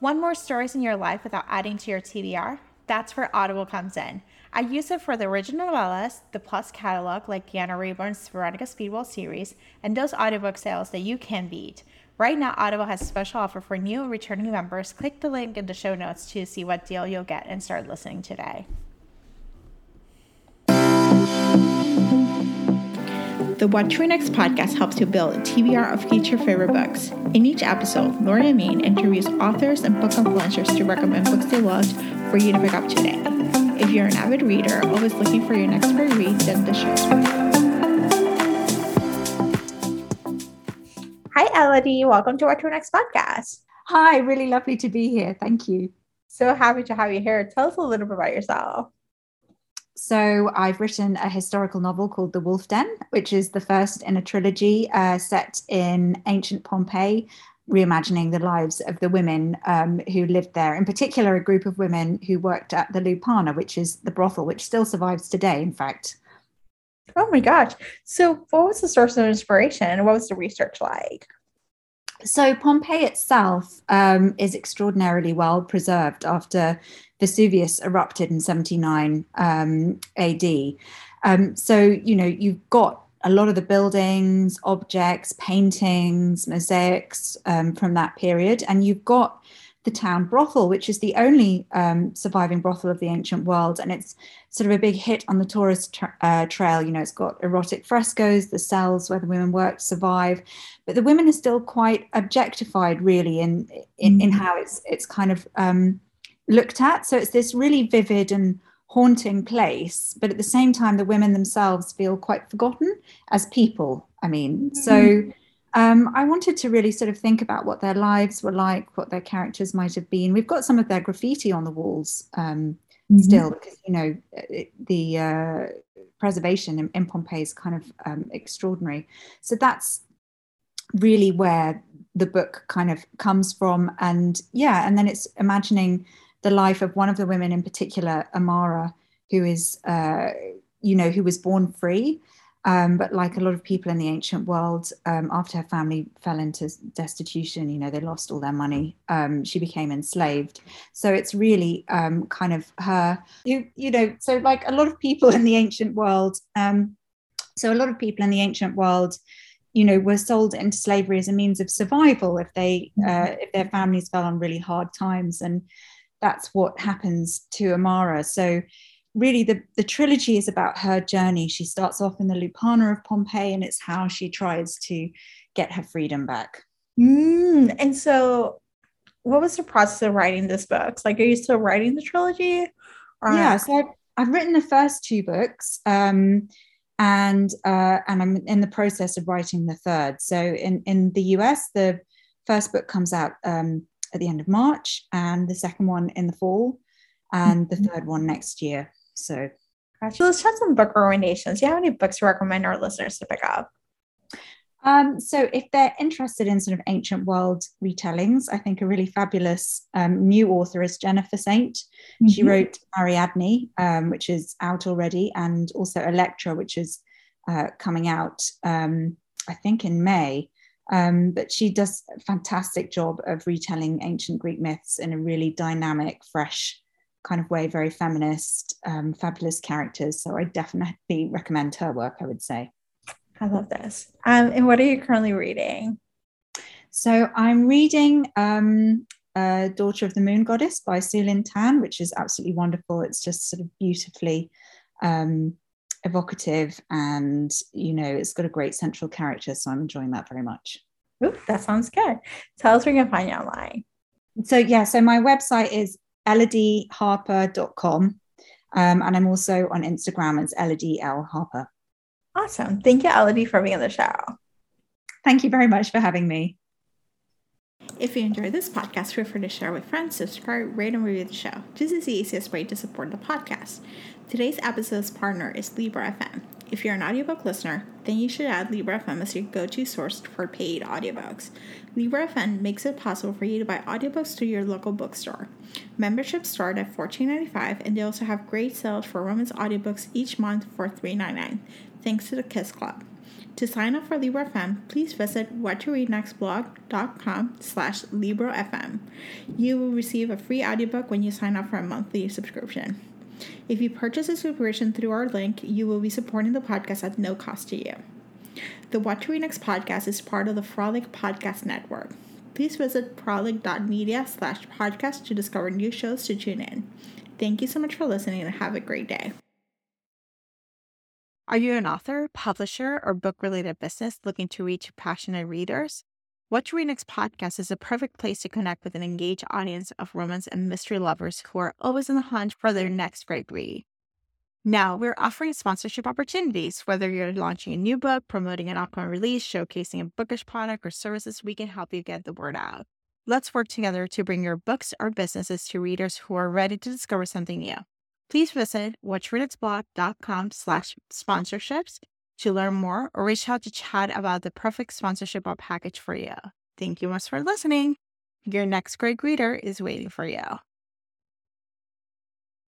Want more stories in your life without adding to your TBR? That's where Audible comes in. I use it for the original novellas, the Plus catalog like Deanna Rayburn's Veronica Speedwell series, and those audiobook sales that you can beat. Right now, Audible has a special offer for new and returning members. Click the link in the show notes to see what deal you'll get and start listening today. The What to Read Next podcast helps you build a TBR of future favorite books. In each episode, Lauren and Maine interviews authors and book influencers to recommend books they loved for you to pick up today. If you're an avid reader, always looking for your next great read, then the show's for you. Hi, Elodie. Welcome to What to Read Next podcast. Hi, really lovely to be here. Thank you. So happy to have you here. Tell us a little bit about yourself. So I've written a historical novel called The Wolf Den, which is the first in a trilogy set in ancient Pompeii, reimagining the lives of the women who lived there, in particular, a group of women who worked at the Lupana, which is the brothel, which still survives today, in fact. Oh my gosh. So what was the source of inspiration? What was the research like? So Pompeii itself is extraordinarily well preserved after Vesuvius erupted in 79 AD. So, you've got a lot of the buildings, objects, paintings, mosaics from that period. And you've got the town brothel, which is the only surviving brothel of the ancient world. And it's sort of a big hit on the tourist trail. It's got erotic frescoes, the cells where the women worked survive. But the women are still quite objectified, really, in how it's kind of looked at. So it's this really vivid and haunting place. But at the same time, the women themselves feel quite forgotten as people. So I wanted to really sort of think about what their lives were like, what their characters might have been. We've got some of their graffiti on the walls still, because, the preservation in Pompeii is kind of extraordinary. So that's really where the book kind of comes from. And then it's imagining the life of one of the women in particular, Amara, who is, who was born free. But like a lot of people in the ancient world, after her family fell into destitution, they lost all their money. She became enslaved. So it's really kind of her, so like a lot of people in the ancient world, were sold into slavery as a means of survival if their families fell on really hard times. And that's what happens to Amara. So really, the trilogy is about her journey. She starts off in the Lupana of Pompeii, and it's how she tries to get her freedom back. And so what was the process of writing this book? Like, are you still writing the trilogy? Yeah, so I've written the first two books, and I'm in the process of writing the third. So in the US, the first book comes out at the end of March, and the second one in the fall, and the third one next year. So let's chat some book recommendations. Do you have any books to recommend our listeners to pick up? So if they're interested in sort of ancient world retellings, I think a really fabulous new author is Jennifer Saint. She wrote Ariadne, which is out already, and also Electra, which is coming out, I think, in May. But she does a fantastic job of retelling ancient Greek myths in a really dynamic, fresh kind of way, very feminist, fabulous characters. So I definitely recommend her work, I would say. I love this. And what are you currently reading? So I'm reading Daughter of the Moon Goddess by Sue Lin Tan, which is absolutely wonderful. It's just sort of beautifully evocative, and it's got a great central character, so I'm enjoying that very much. Ooh, that sounds good. Tell us where you can find you online. So my website is elodieharper.com, and I'm also on Instagram as Elodie L. Harper. Awesome. Thank you, Elodie, for being on the show. Thank you very much for having me. If you enjoyed this podcast, feel free to share with friends, subscribe, rate, and review the show. This is the easiest way to support the podcast. Today's episode's partner is Libra FM. If you're an audiobook listener, then you should add Libra FM as your go-to source for paid audiobooks. Libra FM makes it possible for you to buy audiobooks through your local bookstore. Memberships start at $14.95, and they also have great sales for women's audiobooks each month for $3.99, thanks to the KISS Club. To sign up for Libro FM, please visit whattoreadnextblog.com/LibroFM. You will receive a free audiobook when you sign up for a monthly subscription. If you purchase a subscription through our link, you will be supporting the podcast at no cost to you. The What to Read Next podcast is part of the Frolic Podcast Network. Please visit frolic.media/podcast to discover new shows to tune in. Thank you so much for listening and have a great day. Are you an author, publisher, or book-related business looking to reach passionate readers? What to Read Next podcast is a perfect place to connect with an engaged audience of romance and mystery lovers who are always on the hunt for their next great read. Now, we're offering sponsorship opportunities. Whether you're launching a new book, promoting an upcoming release, showcasing a bookish product or services, we can help you get the word out. Let's work together to bring your books or businesses to readers who are ready to discover something new. Please visit whattoreadnextblog.com/sponsorships to learn more or reach out to chat about the perfect sponsorship package for you. Thank you much for listening. Your next great reader is waiting for you.